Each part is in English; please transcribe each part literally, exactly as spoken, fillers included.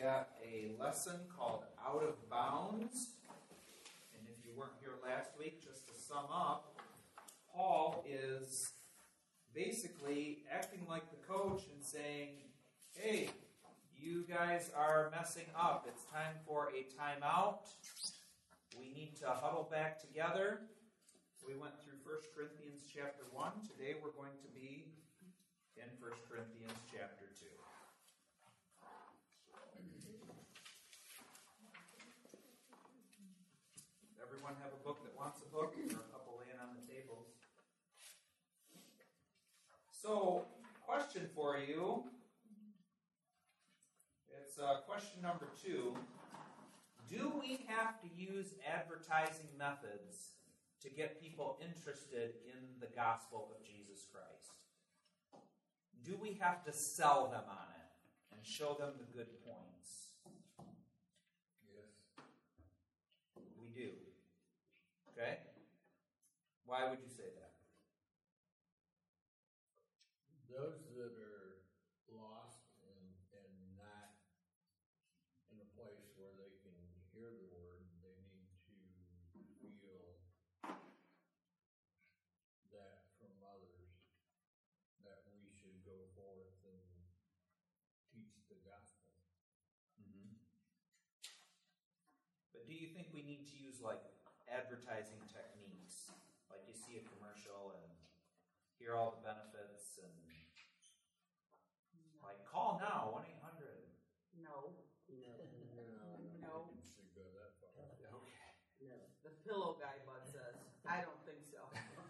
got a lesson called Out of Bounds. And if you weren't here last week, just to sum up, Paul is basically acting like the coach and saying, hey, you guys are messing up. It's time for a timeout. We need to huddle back together. We went through First Corinthians chapter one. Today we're going to be in First Corinthians chapter two. Everyone have a book that wants a book? There are a couple laying on the tables. So, question for you. It's uh, question number two. Do we have to use advertising methods to get people interested in the gospel of Jesus Christ? Do we have to sell them on it and show them the good points? Yes. We do. Okay? Why would you say that? Those that are lost and, and not in a place where they can hear the word, they need to feel that from others, that we should go forth and teach the gospel. Mm-hmm. But do you think we need to use like advertising techniques? Like you see a commercial and hear all the benefits and like call now, one eight hundred. No. No, No. it should go that far. Okay. No. The pillow guy bud says, I don't think so.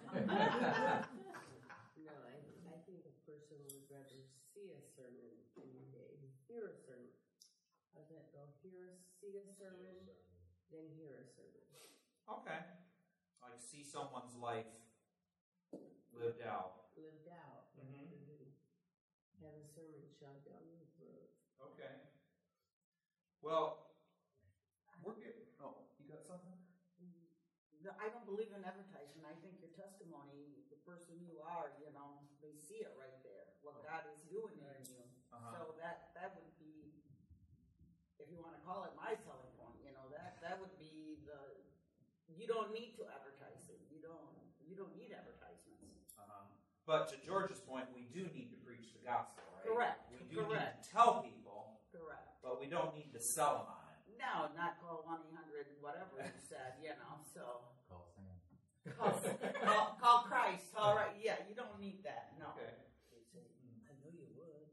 No, I, I think a person would rather see a sermon than they hear a sermon. How's that go? Hear a, see a sermon, then hear a sermon. Okay. Like see someone's life lived out. Lived out. Mm-hmm. Mm-hmm. Have a sermon shot down the road. Okay. Well, we're getting. Oh, you got something? The- I don't believe in advertising. I think your testimony, the person you are, you know, they see it right there, what God is doing in you. Uh-huh. So that that would be, if you want to call it my selling point, you know, that that would be the. You don't need to advertise it. You don't. You don't need advertisements. Uh-huh. But to George's point, we do need to preach the gospel, right? Correct. We do Correct. need to tell people, Correct. but we don't need to sell them on it. No, not call one eight hundred whatever you said. You know, so. Call Sam. Call, call, call Christ. All right. Yeah, you don't need that. No. Okay. I know you would.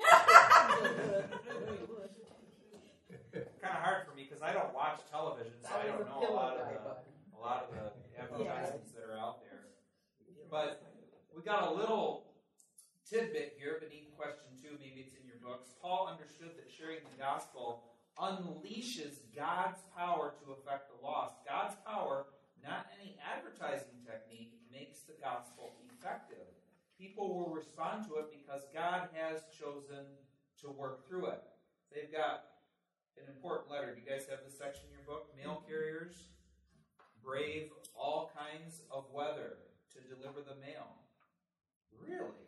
Kind of hard for me because I don't watch television, so I don't know a lot of the a lot of the advertisements that are out there. But we got a little tidbit here beneath question two. Maybe it's in your books. Paul understood that sharing the gospel unleashes God's power to affect the lost. God's power, not any advertising technique, makes the gospel effective. People will respond to it because God has chosen to work through it. They've got an important letter. Do you guys have this section in your book? Mail carriers brave all kinds of weather to deliver the mail. Really?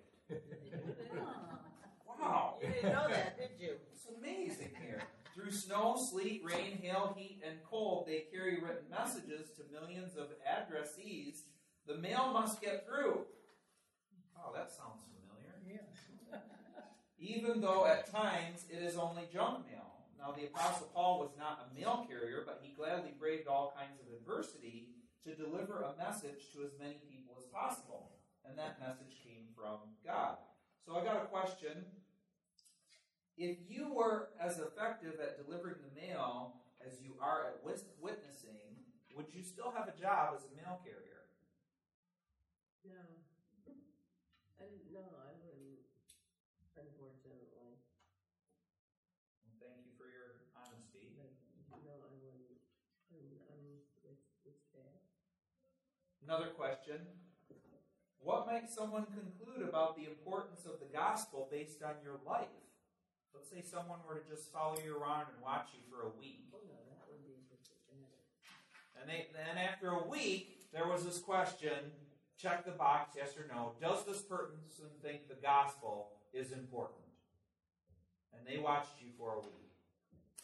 Wow. You didn't know that, did you? It's amazing here. Through snow, sleet, rain, hail, heat, and cold, they carry written messages to millions of addressees. The mail must get through. Oh, that sounds familiar. Yeah. Even though at times it is only junk mail. Now, the Apostle Paul was not a mail carrier, but he gladly braved all kinds of adversity to deliver a message to as many people as possible. And that message came from God. So I got a question. If you were as effective at delivering the mail as you are at witnessing, would you still have a job as a mail carrier? No. And no, I wouldn't, unfortunately. Thank you for your honesty. But no, I wouldn't. I'm, I'm, it's, it's bad. Another question. What might someone conclude about the importance of the gospel based on your life? Let's say someone were to just follow you around and watch you for a week. Oh no, that would be just bad. And they, then after a week, there was this question, check the box, yes or no. Does this person think the gospel is important? And they watched you for a week.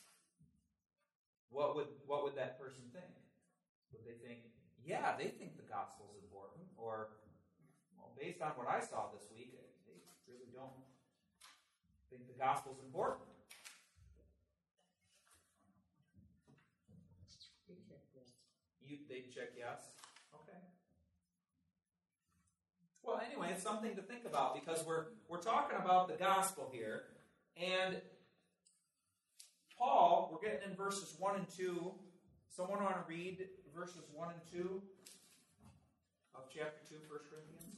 what would what would that person think? Would they think, yeah, they think the gospel's important, or, well, based on what I saw this week, they really don't think the gospel's important? You, they check yes? Okay. Well, anyway, it's something to think about because we're we're talking about the gospel here, and Paul, we're getting in verses one and two. Someone want to read verses one and two of chapter two, First Corinthians?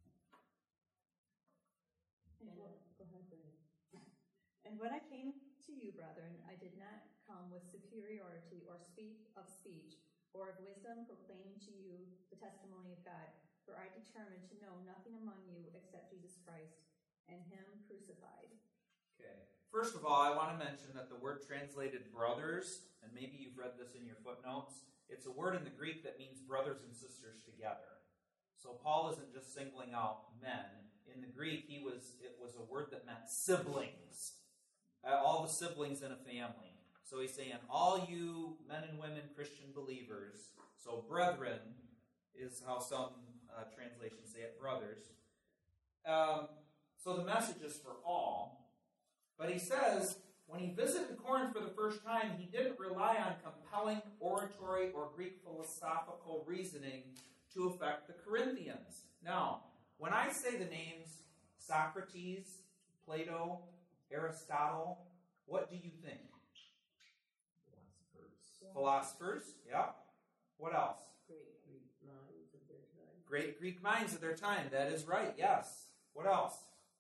And, go ahead, and when I came to you, brethren, I did not come with superiority or speak of speech or of wisdom, proclaiming to you the testimony of God. For I determined to know nothing among you except Jesus Christ and Him crucified. Okay. First of all, I want to mention that the word translated brothers, and maybe you've read this in your footnotes, it's a word in the Greek that means brothers and sisters together. So Paul isn't just singling out men. In the Greek, he was it was a word that meant siblings. Uh, all the siblings in a family. So he's saying, all you men and women Christian believers, so brethren is how some uh, translations say it, brothers. Um, so the message is for all. But he says, when he visited Corinth for the first time, he didn't rely on compelling oratory or Greek philosophical reasoning to affect the Corinthians. Now, when I say the names Socrates, Plato, Aristotle, what do you think? Philosophers. Philosophers, yeah. What else? Great Greek minds of their time. Great Greek minds of their time. That is right, yes. What else?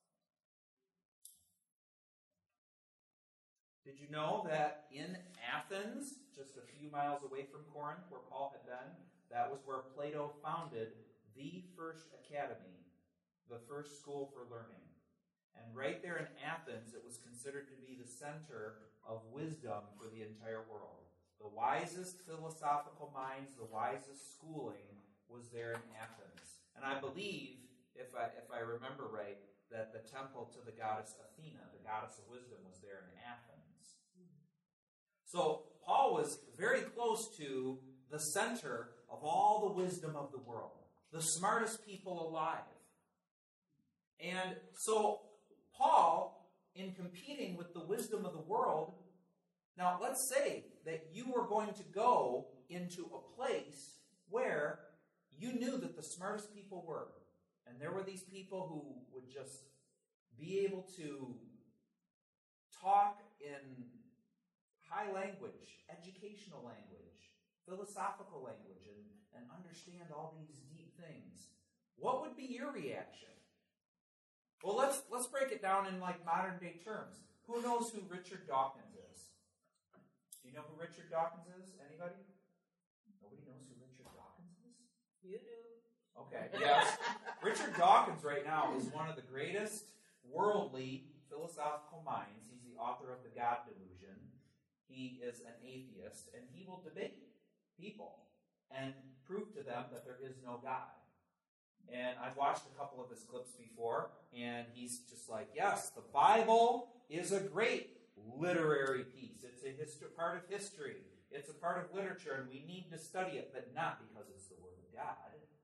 Did you know that in Athens, just a few miles away from Corinth, where Paul had been, that was where Plato founded the first academy, the first school for learning. And right there in Athens, it was considered to be the center of wisdom for the entire world. The wisest philosophical minds, the wisest schooling was there in Athens. And I believe, if I, if I remember right, that the temple to the goddess Athena, the goddess of wisdom, was there in Athens. So Paul was very close to the center of all the wisdom of the world, the smartest people alive. And so Paul, in competing with the wisdom of the world, now let's say that you were going to go into a place where you knew that the smartest people were, and there were these people who would just be able to talk in high language, educational language, philosophical language, and, and understand all these deep things. What would be your reaction? Well, let's let's break it down in like modern day terms. Who knows who Richard Dawkins is? Do you know who Richard Dawkins is? Anybody? Nobody knows who Richard Dawkins is? You do. Okay, yes. Richard Dawkins right now is one of the greatest worldly philosophical minds. He's the author of The God Delusion. He is an atheist, and he will debate people and prove to them that there is no God. And I've watched a couple of his clips before, and he's just like, yes, the Bible is a great literary piece. It's a hist- part of history. It's a part of literature, and we need to study it, but not because it's the Word of God.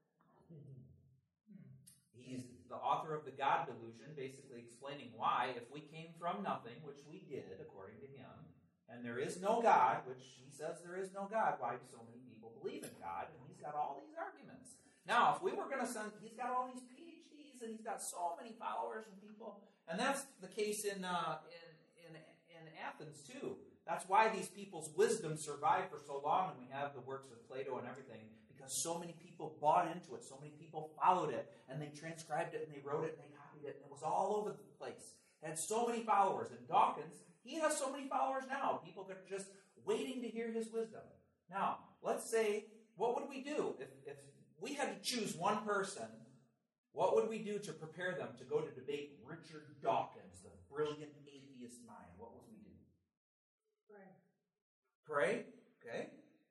He's the author of The God Delusion, basically explaining why, if we came from nothing, which we did, according to him, and there is no God, which he says there is no God, why do so many people believe in God? And he's got all these arguments. Now, if we were going to send, he's got all these P H Ds, and he's got so many followers and people, and that's the case in uh, in, in in Athens too. That's why these people's wisdom survived for so long, and we have the works of Plato and everything, because so many people bought into it, so many people followed it, and they transcribed it, and they wrote it, and they copied it, and it was all over the place. It had so many followers, and Dawkins, he has so many followers now. People that are just waiting to hear his wisdom. Now, let's say, what would we do if, if we had to choose one person? What would we do to prepare them to go to debate Richard Dawkins, the brilliant atheist mind? What would we do? Pray. Pray? Okay.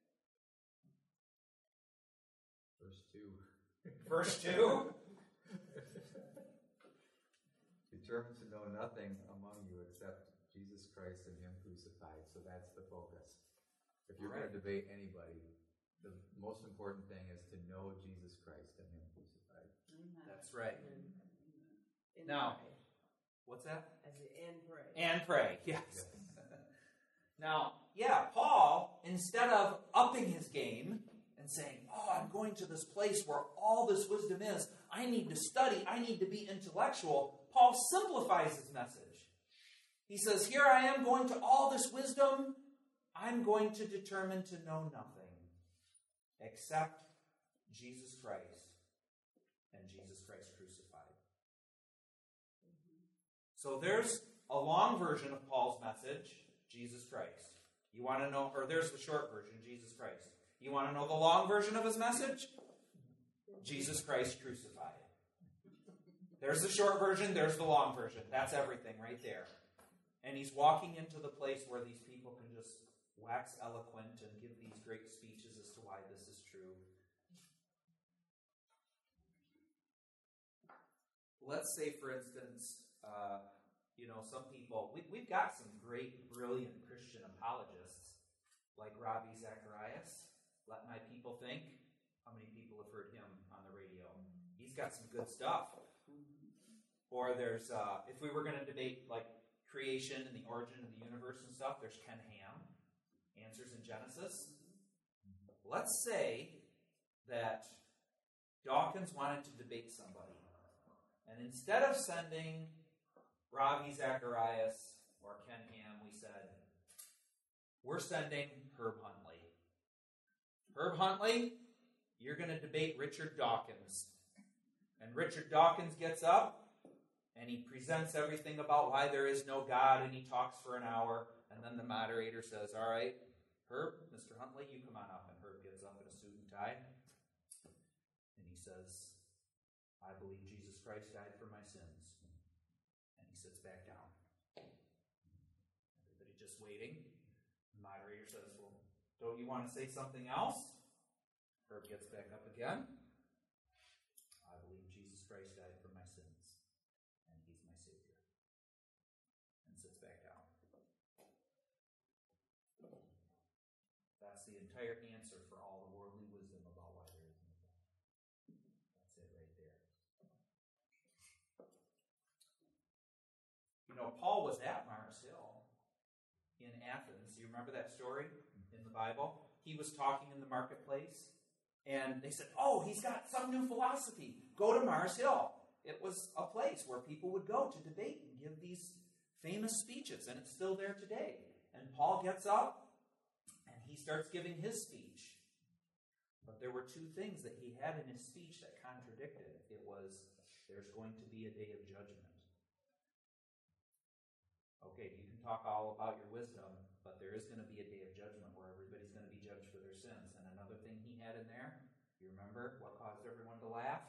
Verse two. Verse two. Determined to know nothing among you except Jesus Christ and Him crucified. So that's the focus. If you're going to debate anybody, the most important thing is to know Jesus Christ and Him crucified. That's right. And Now, pray. what's that? As in, and pray. And pray, yes. Yes. Now, yeah, Paul, instead of upping his game and saying, oh, I'm going to this place where all this wisdom is, I need to study, I need to be intellectual, Paul simplifies his message. He says, here I am going to all this wisdom, I'm going to determine to know nothing except Jesus Christ and Jesus Christ crucified. So there's a long version of Paul's message, Jesus Christ. You want to know, or there's the short version, Jesus Christ. You want to know the long version of his message? Jesus Christ crucified. There's the short version, there's the long version. That's everything right there. And he's walking into the place where these people can just wax eloquent and give these great speeches as to why this is true. Let's say, for instance, uh, you know, some people, we, we've got some great, brilliant Christian apologists, like Ravi Zacharias. Let My People Think. How many people have heard him on the radio? He's got some good stuff. Or there's, uh, if we were going to debate, like, creation and the origin of the universe and stuff, there's Ken Ham, Answers in Genesis. Let's say that Dawkins wanted to debate somebody. And instead of sending Ravi Zacharias or Ken Ham, we said, we're sending Herb Huntley. Herb Huntley, you're going to debate Richard Dawkins. And Richard Dawkins gets up, and he presents everything about why there is no God, and he talks for an hour, and then the moderator says, all right, Herb, Mister Huntley, you come on up. And Herb gets up in a suit and tie, and he says, I believe Jesus Christ died for my sins. And he sits back down. Everybody just waiting. The moderator says, well, don't you want to say something else? Herb gets back up again. I believe Jesus Christ died for my sins, and he's my Savior. And sits back down. That's the entire answer for all the worldly wisdom about why there is no God. That's it right there. You know, Paul was at Mars Hill in Athens. You remember that story in the Bible? He was talking in the marketplace, and they said, oh, he's got some new philosophy. Go to Mars Hill. It was a place where people would go to debate and give these famous speeches, and it's still there today. And Paul gets up, and he starts giving his speech. But there were two things that he had in his speech that contradicted. It was, there's going to be a day of judgment. Okay, you can talk all about your wisdom, but there is going to be a day of judgment where everybody's going to be judged for their sins. And another thing he had in there, you remember what caused everyone to laugh?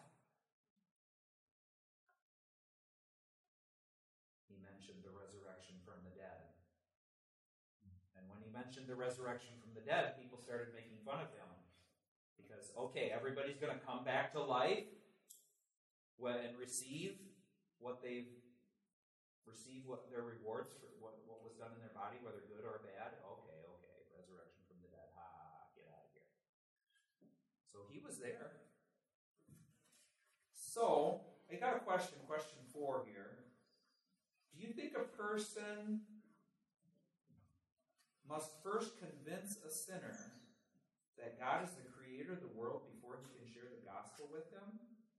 He mentioned the resurrection from the dead. And when he mentioned the resurrection from the dead, people started making fun of him. Because, okay, everybody's going to come back to life and receive what they've receive what their rewards for what, what was done in their body, whether good or bad. Okay, okay, resurrection from the dead. Ha, get out of here. So he was there. So, I got a question, question four here. Do you think a person must first convince a sinner that God is the creator of the world before he can share the gospel with them?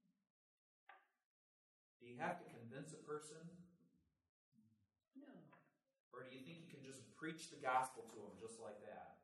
Do you have to convince a person? No. Or do you think you can just preach the gospel to them just like that?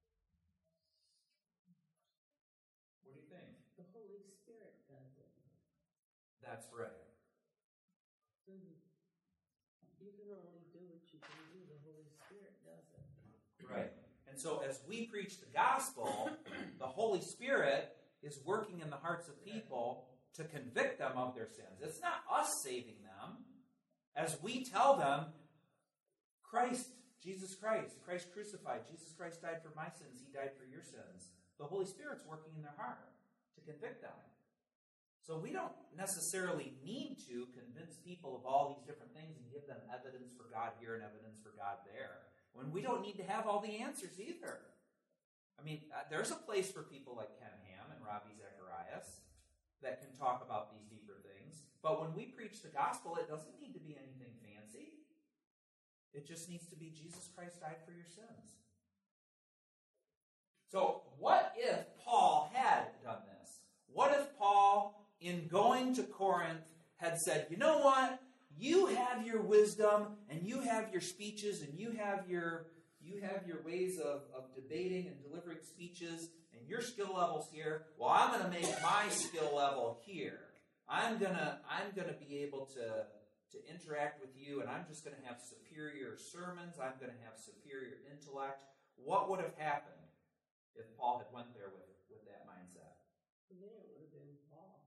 What do you think? The Holy Spirit does it. That's right. Mm-hmm. You can only do what you can do. The Holy Spirit does it. Right. And so as we preach the gospel, the Holy Spirit is working in the hearts of people to convict them of their sins. It's not us saving them. As we tell them, Christ, Jesus Christ, Christ crucified, Jesus Christ died for my sins, he died for your sins. The Holy Spirit's working in their heart to convict them. So we don't necessarily need to convince people of all these different things and give them evidence for God here and evidence for God there, when we don't need to have all the answers either. I mean, uh, there's a place for people like Ken Ham and Robbie Zacharias that can talk about these deeper things. But when we preach the gospel, it doesn't need to be anything fancy. It just needs to be Jesus Christ died for your sins. So what if Paul had done this? What if Paul, in going to Corinth, had said, you know what? You have your wisdom, and you have your speeches, and you have your you have your ways of, of debating and delivering speeches, and your skill level's here. Well, I'm going to make my skill level here. I'm gonna I'm gonna be able to to interact with you, and I'm just going to have superior sermons. I'm going to have superior intellect. What would have happened if Paul had went there with, with that mindset? Then it would have been Paul.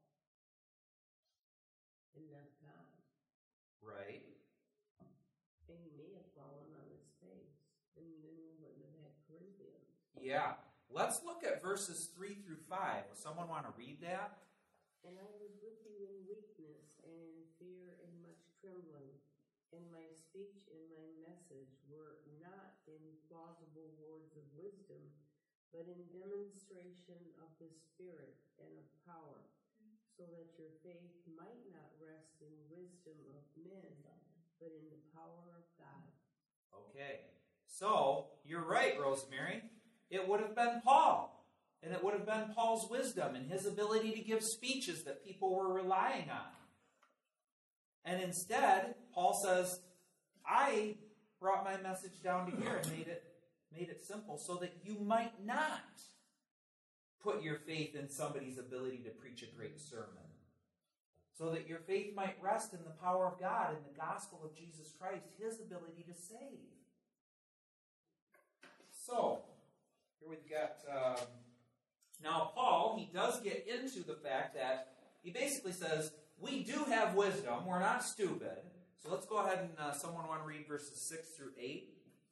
And not God. Right. And he may have fallen on his face. And then we wouldn't have had Corinthians. Yeah. Let's look at verses three through five. Does someone want to read that? And I was with you in weakness and in fear and much trembling. And my speech and my message were not in plausible words of wisdom, but in demonstration of the Spirit and of power, so that your faith might not rest in wisdom of men, but in the power of God. Okay. So, you're right, Rosemary. It would have been Paul. And it would have been Paul's wisdom and his ability to give speeches that people were relying on. And instead, Paul says, I brought my message down to here and made it, made it simple so that you might not put your faith in somebody's ability to preach a great sermon. So that your faith might rest in the power of God and the gospel of Jesus Christ, his ability to save. So, here we've got... Um, Now, Paul, he does get into the fact that he basically says, we do have wisdom, we're not stupid. So let's go ahead and uh, someone want to read verses six through eight.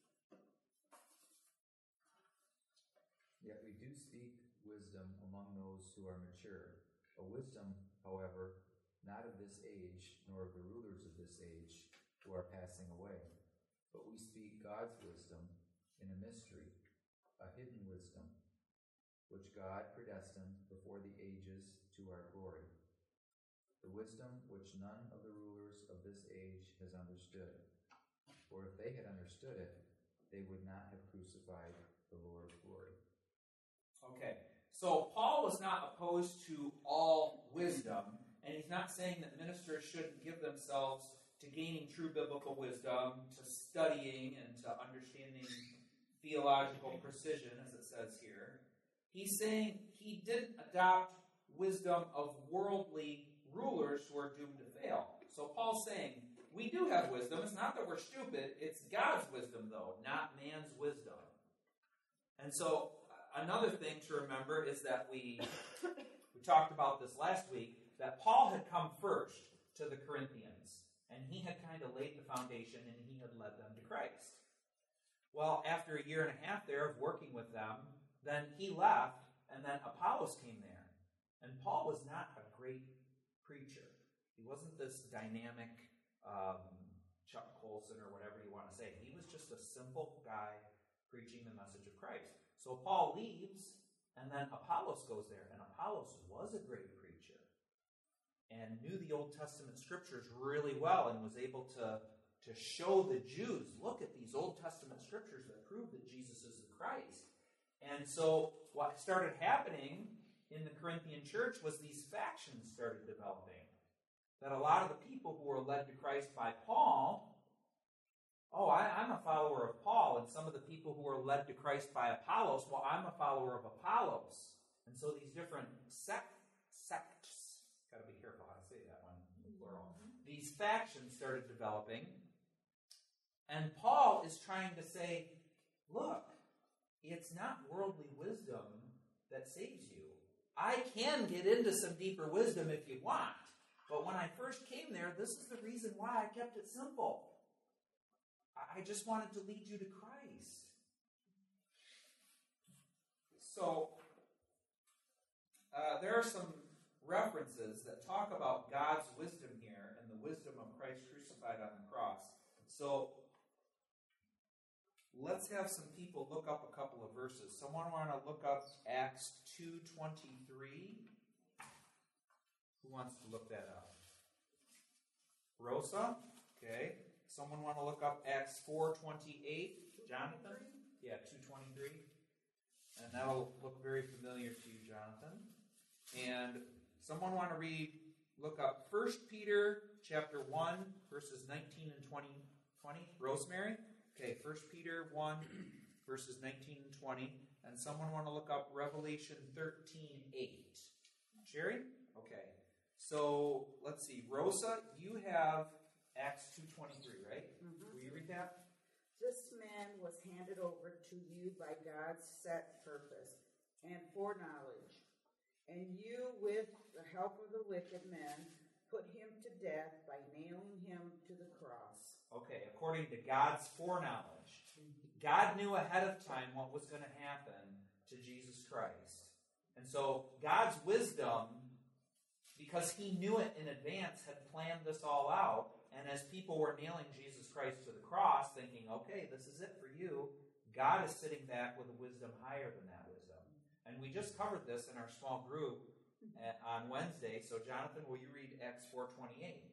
Yet we do speak wisdom among those who are mature, a wisdom, however, not of this age, nor of the rulers of this age, who are passing away. But we speak God's wisdom in a mystery, a hidden wisdom, which God predestined before the ages to our glory. The wisdom which none of the rulers of this age has understood. For if they had understood it, they would not have crucified the Lord of glory. Okay, so Paul was not opposed to all wisdom, and he's not saying that ministers shouldn't give themselves to gaining true biblical wisdom, to studying and to understanding theological precision, as it says here. He's saying he didn't adopt wisdom of worldly rulers who are doomed to fail. So Paul's saying, we do have wisdom. It's not that we're stupid. It's God's wisdom, though, not man's wisdom. And so another thing to remember is that we, we talked about this last week, that Paul had come first to the Corinthians, and he had kind of laid the foundation, and he had led them to Christ. Well, after a year and a half there of working with them, then he left, and then Apollos came there. And Paul was not a great preacher. He wasn't this dynamic um, Chuck Colson or whatever you want to say. He was just a simple guy preaching the message of Christ. So Paul leaves, and then Apollos goes there. And Apollos was a great preacher and knew the Old Testament scriptures really well and was able to, to show the Jews, look at these Old Testament scriptures that prove that Jesus is the Christ. And so what started happening in the Corinthian church was these factions started developing. That a lot of the people who were led to Christ by Paul, oh, I, I'm a follower of Paul. And some of the people who were led to Christ by Apollos, well, I'm a follower of Apollos. And so these different sect, sects, got to be careful how to say that one, plural. These factions started developing. And Paul is trying to say, look, it's not worldly wisdom that saves you. I can get into some deeper wisdom if you want. But when I first came there, this is the reason why I kept it simple. I just wanted to lead you to Christ. So, uh, there are some references that talk about God's wisdom here and the wisdom of Christ crucified on the cross. So, let's have some people look up a couple of verses. Someone want to look up Acts two twenty-three? Who wants to look that up? Rosa? Okay. Someone want to look up Acts four twenty-eight? Jonathan? Yeah, two twenty-three. And that'll look very familiar to you, Jonathan. And someone want to read, look up First Peter chapter one, verses nineteen and twenty. twenty? Rosemary? Okay, First Peter one, verses nineteen and twenty. And someone want to look up Revelation thirteen eight. Sherry? Okay. So, let's see. Rosa, you have Acts two twenty-three, right? Mhm. Will you read that? This man was handed over to you by God's set purpose and foreknowledge, and you, with the help of the wicked men, put him to death by nailing him to the cross. Okay, according to God's foreknowledge. God knew ahead of time what was going to happen to Jesus Christ. And so God's wisdom, because he knew it in advance, had planned this all out. And as people were nailing Jesus Christ to the cross, thinking, okay, this is it for you, God is sitting back with a wisdom higher than that wisdom. And we just covered this in our small group on Wednesday. So Jonathan, will you read Acts four twenty-eight?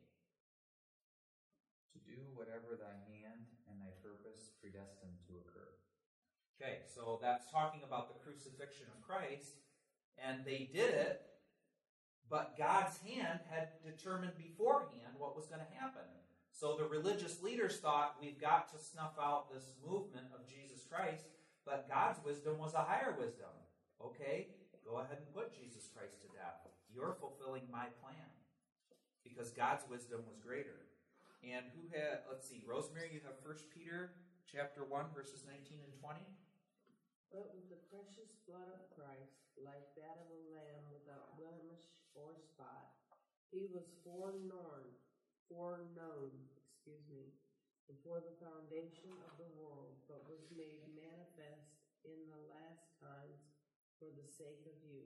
To do whatever thy hand and thy purpose predestined to occur. Okay, so that's talking about the crucifixion of Christ. And they did it, but God's hand had determined beforehand what was going to happen. So the religious leaders thought, we've got to snuff out this movement of Jesus Christ, but God's wisdom was a higher wisdom. Okay, go ahead and put Jesus Christ to death. You're fulfilling my plan, because God's wisdom was greater. And who had, let's see, Rosemary, you have First Peter chapter one, verses nineteen and twenty. But with the precious blood of Christ, like that of a lamb without blemish or spot, he was foreknown, foreknown, excuse me, before the foundation of the world, but was made manifest in the last times for the sake of you.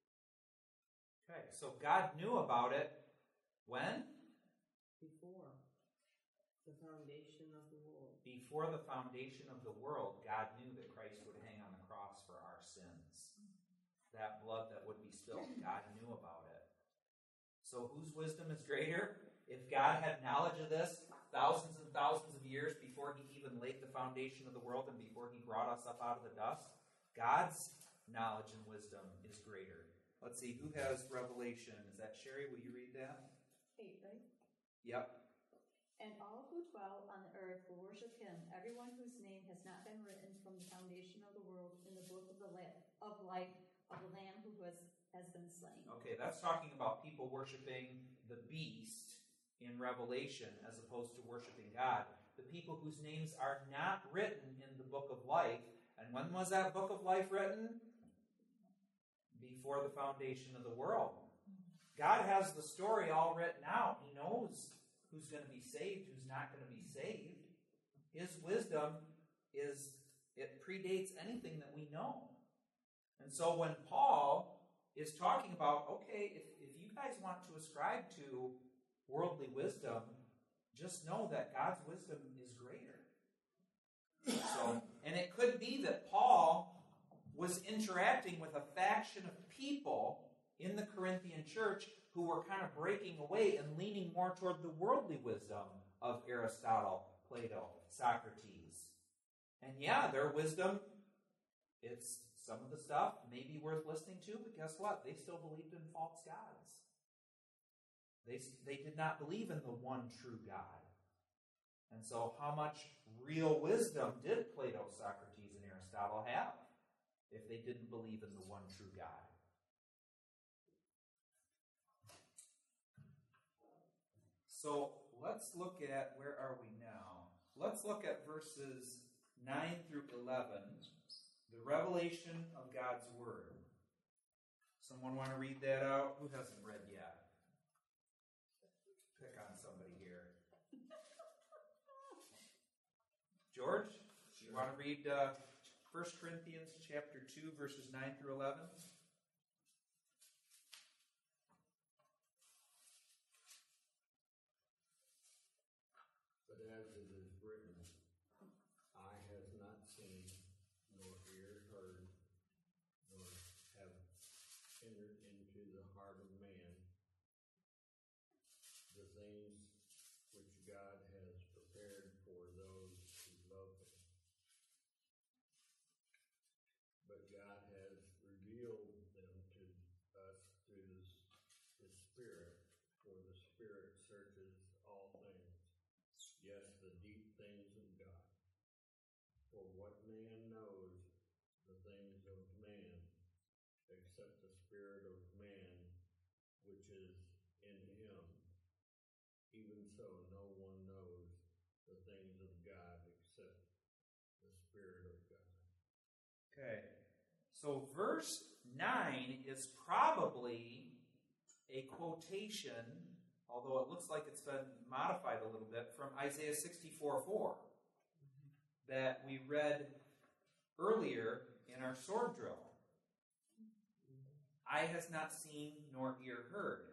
Okay, so God knew about it when? Before the foundation of the world. Before the foundation of the world, God knew that Christ would hang on the cross for our sins. That blood that would be spilled, God knew about it. So whose wisdom is greater? If God had knowledge of this thousands and thousands of years before he even laid the foundation of the world and before he brought us up out of the dust, God's knowledge and wisdom is greater. Let's see, who has Revelation? Is that Sherry? Will you read that? Eight, right? Yep. And all who dwell on the earth will worship him, everyone whose name has not been written from the foundation of the world in the book of the la- of life of the Lamb who has, has been slain. Okay, that's talking about people worshiping the beast in Revelation as opposed to worshiping God. The people whose names are not written in the book of life. And when was that book of life written? Before the foundation of the world. God has the story all written out. He knows who's going to be saved, who's not going to be saved. His wisdom is, it predates anything that we know. And so when Paul is talking about, okay, if, if you guys want to ascribe to worldly wisdom, just know that God's wisdom is greater. So, and it could be that Paul was interacting with a faction of people in the Corinthian church who were kind of breaking away and leaning more toward the worldly wisdom of Aristotle, Plato, Socrates. And yeah, their wisdom, it's some of the stuff may be worth listening to, but guess what? They still believed in false gods. They, they did not believe in the one true God. And so how much real wisdom did Plato, Socrates, and Aristotle have if they didn't believe in the one true God? So let's look at, where are we now? Let's look at verses nine through eleven, the revelation of God's Word. Someone want to read that out? Who hasn't read yet? Pick on somebody here. George, do you want to read uh, First Corinthians chapter two, verses nine through eleven? But as it is written, eye has not seen, nor ear heard, nor have entered into the heart of man the things which God has prepared for those who love him. But God has revealed them to us through the, the Spirit, for the Spirit searches all things, yes, the deep things of God. For what man knows the things of man, except the Spirit of man which is in him? Even so, no one knows the things of God except the Spirit of God. Okay. So verse nine is probably a quotation, although it looks like it's been modified a little bit, from Isaiah sixty-four four that we read earlier in our sword drill. Eye has not seen nor ear heard.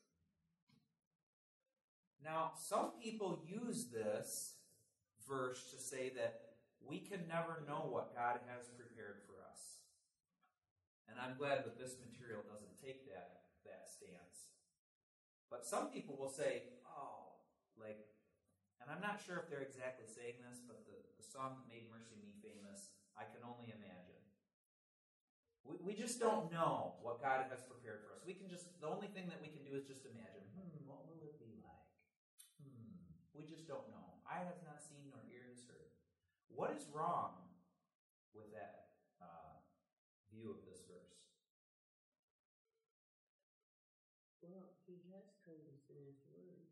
Now, some people use this verse to say that we can never know what God has prepared for us. And I'm glad that this material doesn't take that, that stance. But some people will say, oh, like, and I'm not sure if they're exactly saying this, but the, the song that made Mercy Me famous, I Can Only Imagine. We, we just don't know what God has prepared for us. We can just, the only thing that we can do is just imagine, hmm, what will it be like? Hmm, we just don't know. Eye has not seen nor ear has heard. What is wrong with that uh, view of this verse? Well, he has told us in his word.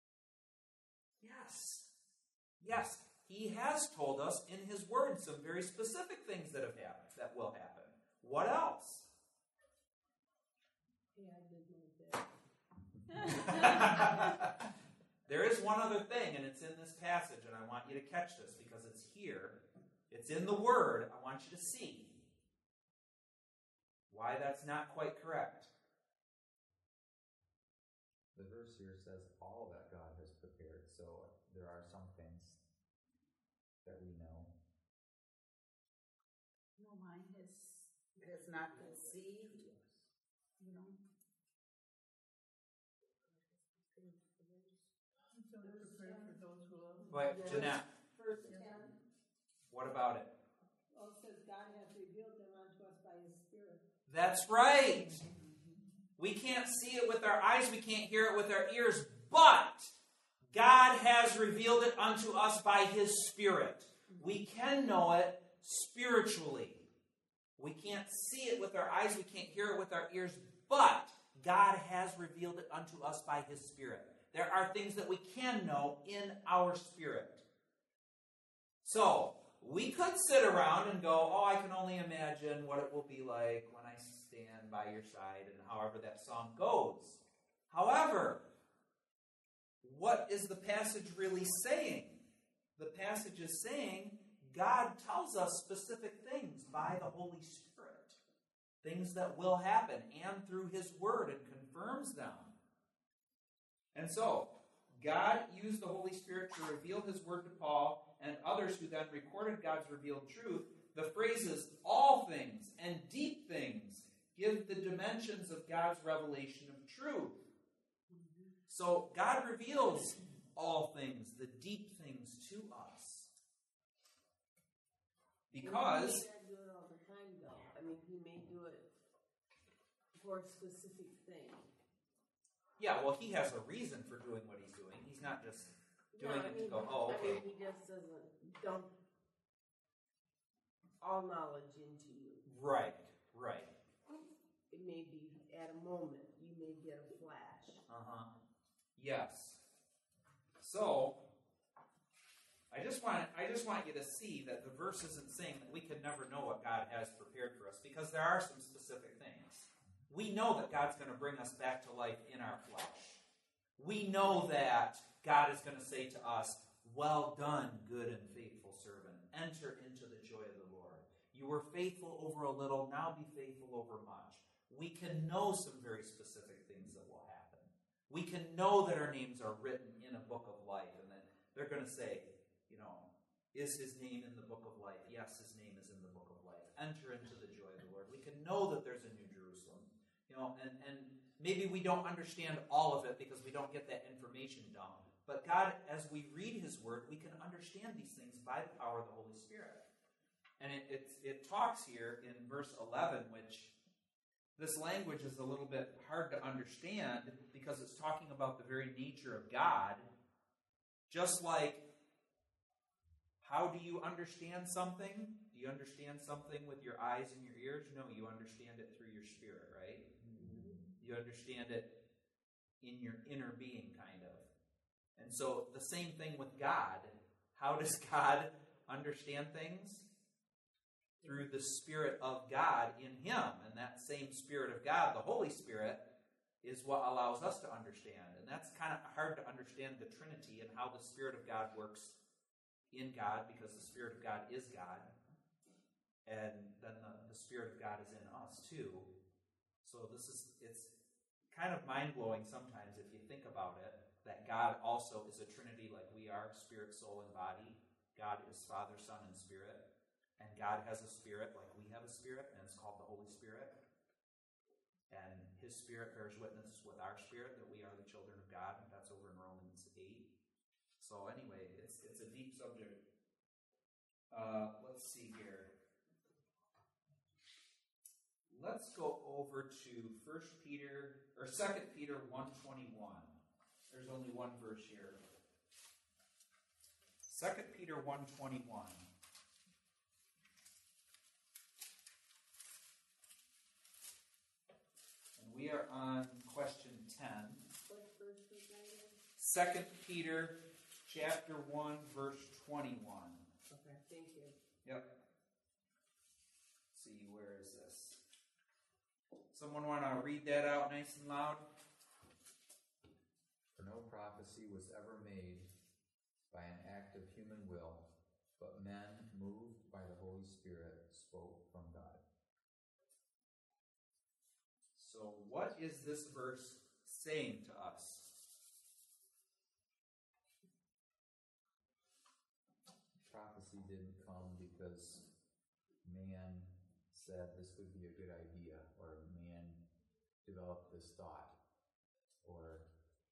Yes. Yes, he has told us in his word some very specific things that have happened, that will happen. What else? Yeah, I did like that. There is one other thing, and it's in this passage, and I want you to catch this because it's here. It's in the Word. I want you to see why that's not quite correct. The verse here says all that God has prepared, so there are some things that we know. No, mine has, has not conceived, you know. So they're prepared for those who love him. But, Jeanette, Verse ten, what about it? well, it says God has revealed them unto us by his Spirit. That's right. We can't see it with our eyes, we can't hear it with our ears, but God has revealed it unto us by his Spirit. We can know it spiritually. We can't see it with our eyes, we can't hear it with our ears, but God has revealed it unto us by his Spirit. There are things that we can know in our spirit. So, we could sit around and go, oh, I can only imagine what it will be like when I stand by your side, and however that song goes. However, what is the passage really saying? The passage is saying God tells us specific things by the Holy Spirit. Things that will happen, and through his word, and confirms them. And so, God used the Holy Spirit to reveal his word to Paul and others who then recorded God's revealed truth. The phrases all things and deep things give the dimensions of God's revelation of truth. So God reveals all things, the deep things to us. Because... He may not do it all the time, though. I mean, he may do it for a specific thing. Yeah, well, he has a reason for doing what he's doing. He's not just doing no, it I mean, to go, oh, okay. I mean, he just doesn't dump all knowledge into you. Right, right. It may be at a moment. You may get a flash. Uh-huh. Yes. So, I just want I just want you to see that the verse isn't saying that we can never know what God has prepared for us, because there are some specific things. We know that God's going to bring us back to life in our flesh. We know that God is going to say to us, well done, good and faithful servant. Enter into the joy of the Lord. You were faithful over a little, now be faithful over much. We can know some very specific things that will happen. We can know that our names are written in a book of life, and then they're going to say, you know, Is his name in the book of life? Yes, his name is in the book of life. Enter into the joy of the Lord. We can know that there's a New Jerusalem. You know, and, and maybe we don't understand all of it because we don't get that information down. But God, as we read his word, we can understand these things by the power of the Holy Spirit. And it, it, it talks here in verse eleven, which this language is a little bit hard to understand because it's talking about the very nature of God. Just like, how do you understand something? Do you understand something with your eyes and your ears? No, you understand it through your spirit, right? Mm-hmm. You understand it in your inner being, kind of. And so the same thing with God. How does God understand things? Through the Spirit of God in him. And that same Spirit of God, the Holy Spirit, is what allows us to understand. And that's kind of hard to understand the Trinity and how the Spirit of God works in God, because the Spirit of God is God. And then the, the Spirit of God is in us too. So this is, it's kind of mind-blowing sometimes if you think about it, that God also is a Trinity like we are, spirit, soul, and body. God is Father, Son, and Spirit. And God has a spirit like we have a spirit, and it's called the Holy Spirit. And his Spirit bears witness with our spirit that we are the children of God. That's over in Romans eight. So anyway, it's it's a deep subject. Uh, let's see here. Let's go over to First Peter or Second Peter one twenty-one. There's only one verse here. Second Peter one twenty-one. And we are on question ten. What verse was that? Second Peter chapter one, verse twenty-one. Okay, thank you. Yep. Let's see, where is this? Someone want to read that out nice and loud? For no prophecy was ever made by an act of human will, but men, moved by the Holy Spirit, spoke from God. So what is this verse saying to us? Prophecy didn't come because man said this would be a good idea, or man developed this thought, or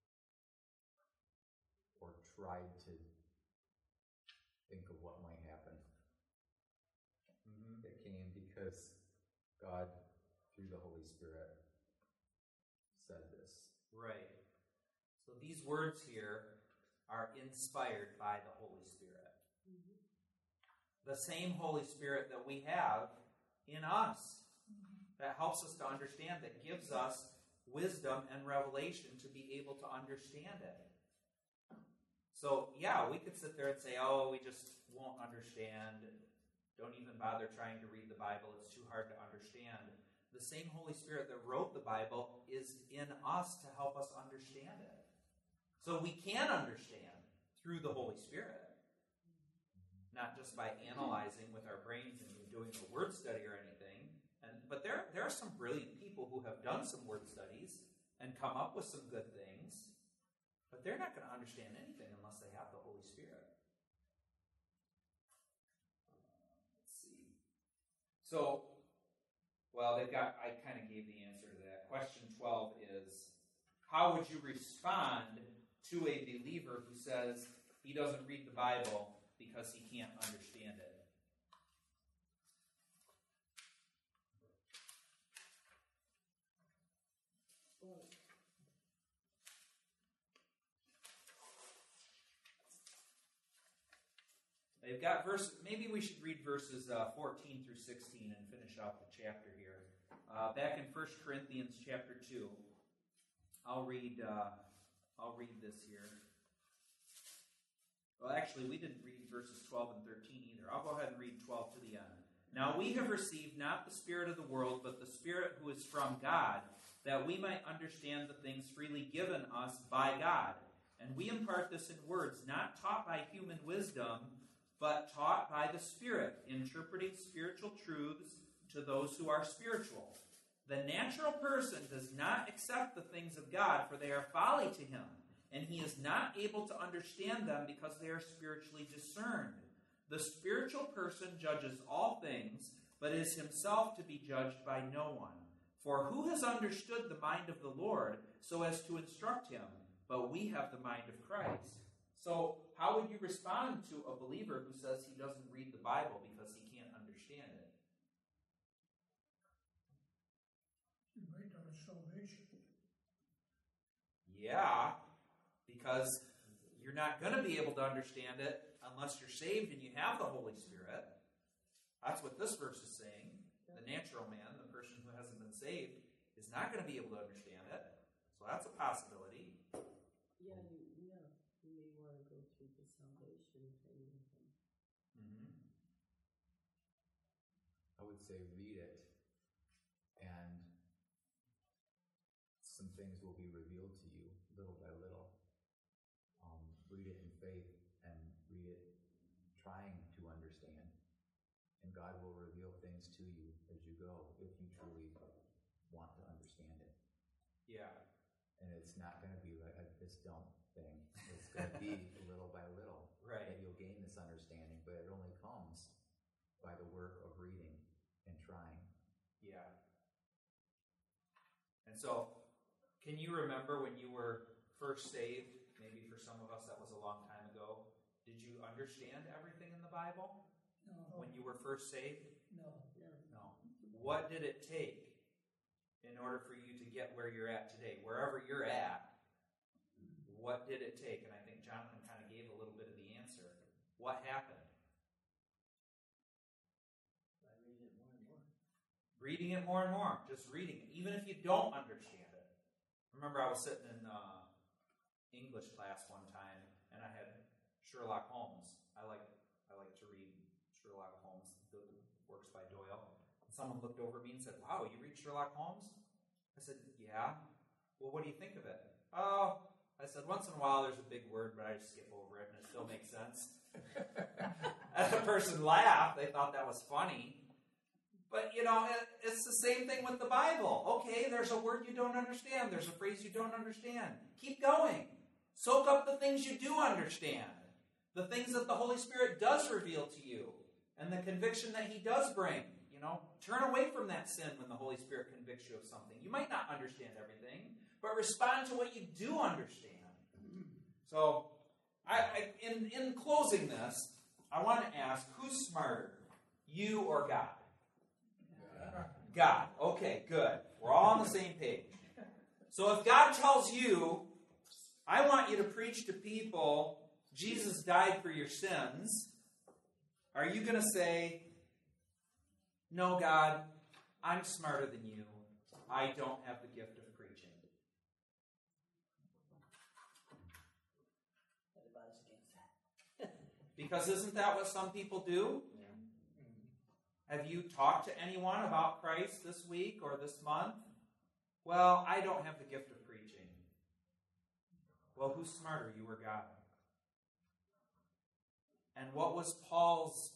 or tried to think of what might happen. Mm-hmm. It came because God, through the Holy Spirit, said this. Right. So these words here are inspired by the Holy Spirit. Mm-hmm. The same Holy Spirit that we have in us, mm-hmm. that helps us to understand, that gives us wisdom and revelation to be able to understand it. So, yeah, we could sit there and say, oh, we just won't understand. Don't even bother trying to read the Bible. It's too hard to understand. The same Holy Spirit that wrote the Bible is in us to help us understand it. So we can understand through the Holy Spirit. Not just by analyzing with our brains and doing a word study or anything. And, but there, there are some brilliant people who have done some word studies and come up with some good things. But they're not going to understand anything unless they have the Holy Spirit. Uh, let's see. So, well, they've got, I kind of gave the answer to that. Question twelve is, how would you respond to a believer who says he doesn't read the Bible because he can't understand it? They've got verse. Maybe we should read verses uh, fourteen through sixteen and finish off the chapter here. Uh, back in First Corinthians chapter two, I'll read. Uh, I'll read this here. Well, actually, we didn't read verses twelve and thirteen either. I'll go ahead and read twelve to the end. Now we have received not the spirit of the world, but the Spirit who is from God, that we might understand the things freely given us by God. And we impart this in words not taught by human wisdom, but taught by the Spirit, interpreting spiritual truths to those who are spiritual. The natural person does not accept the things of God, for they are folly to him, and he is not able to understand them because they are spiritually discerned. The spiritual person judges all things, but is himself to be judged by no one. For who has understood the mind of the Lord so as to instruct him? But we have the mind of Christ. So how would you respond to a believer who says he doesn't read the Bible because he can't understand it? You wait on salvation. Yeah, because you're not going to be able to understand it unless you're saved and you have the Holy Spirit. That's what this verse is saying. The natural man, the person who hasn't been saved, is not going to be able to understand it. So that's a possibility. Yeah, you, yeah, you may want to go through the salvation thing with him. Mm-hmm. I would say read it, and some things will be revealed to you little by little. Um, read it in faith and read it trying to understand. And God will reveal things to you as you go if you truly want to understand it. Yeah. And it's not going to be like a, this dumb thing. It's going to be little by little Right. that you'll gain this understanding, but it only comes by the work of reading and trying. Yeah. And so, can you remember when you were first saved? Maybe for some of us that was a long time ago. Did you understand everything in the Bible No. when you were first saved? No. No. What did it take in order for you to get where you're at today? Wherever you're at, what did it take? And I think Jonathan kind of gave a little bit of the answer. What happened? I read it more and more. Reading it more and more. Just reading it, even if you don't understand it. Remember, I was sitting in uh, English class one time, and I had Sherlock Holmes. I like I like to read Sherlock Holmes, the works by Doyle. And someone looked over at me and said, "Wow, you read Sherlock Holmes?" I said, "Yeah." "Well, what do you think of it?" "Oh," I said, "once in a while there's a big word, but I just skip over it, and it still makes sense." And the person laughed. They thought that was funny. But, you know, it, it's the same thing with the Bible. Okay, there's a word you don't understand. There's a phrase you don't understand. Keep going. Soak up the things you do understand. The things that the Holy Spirit does reveal to you. And the conviction that He does bring. You know, turn away from that sin when the Holy Spirit convicts you of something. You might not understand everything, but respond to what you do understand. So, I, I in, in closing this, I want to ask, who's smarter, you or God? God. Okay, good. We're all on the same page. So if God tells you, I want you to preach to people, Jesus died for your sins, are you going to say, no, God, I'm smarter than you. I don't have the gift of preaching? Everybody's against that. Because isn't that what some people do? Have you talked to anyone about Christ this week or this month? Well, I don't have the gift of preaching. Well, who's smarter, you or God? And what was Paul's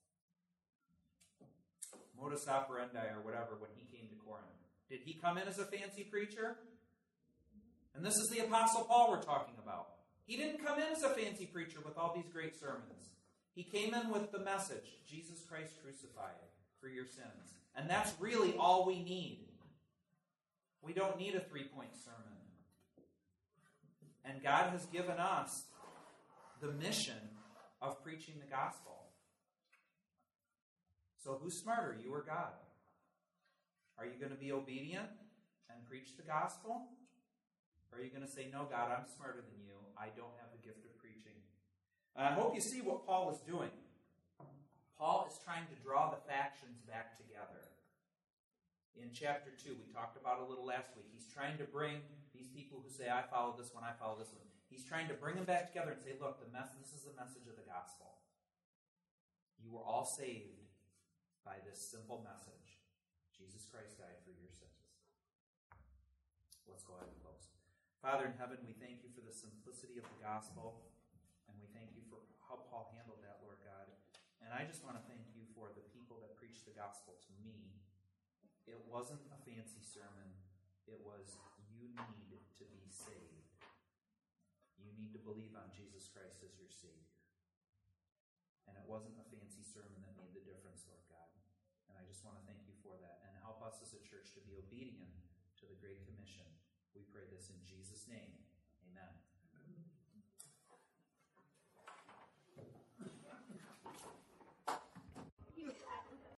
modus operandi or whatever when he came to Corinth? Did he come in as a fancy preacher? And this is the Apostle Paul we're talking about. He didn't come in as a fancy preacher with all these great sermons. He came in with the message, Jesus Christ crucified for your sins. And that's really all we need. We don't need a three-point sermon. And God has given us the mission of preaching the gospel. So who's smarter, you or God? Are you going to be obedient and preach the gospel? Or are you going to say, no, God, I'm smarter than you. I don't have the gift of preaching. And I hope you see what Paul is doing. Paul is trying to draw the factions back together. In chapter two, we talked about a little last week. He's trying to bring these people who say, I follow this one, I follow this one. He's trying to bring them back together and say, look, the mess, this is the message of the gospel. You were all saved by this simple message. Jesus Christ died for your sins. Let's go ahead and close. Father in heaven, we thank you for the simplicity of the gospel, and we thank you for how Paul handled that, Lord God. And I just want to thank you for the people that preached the gospel to me. It wasn't a fancy sermon. It was, you need to be saved. You need to believe on Jesus Christ as your Savior. And it it wasn't a fancy sermon that made the difference, Lord God. And I just want to thank you for that. And help us as a church to be obedient to the Great Commission. We pray this in Jesus' name. Amen.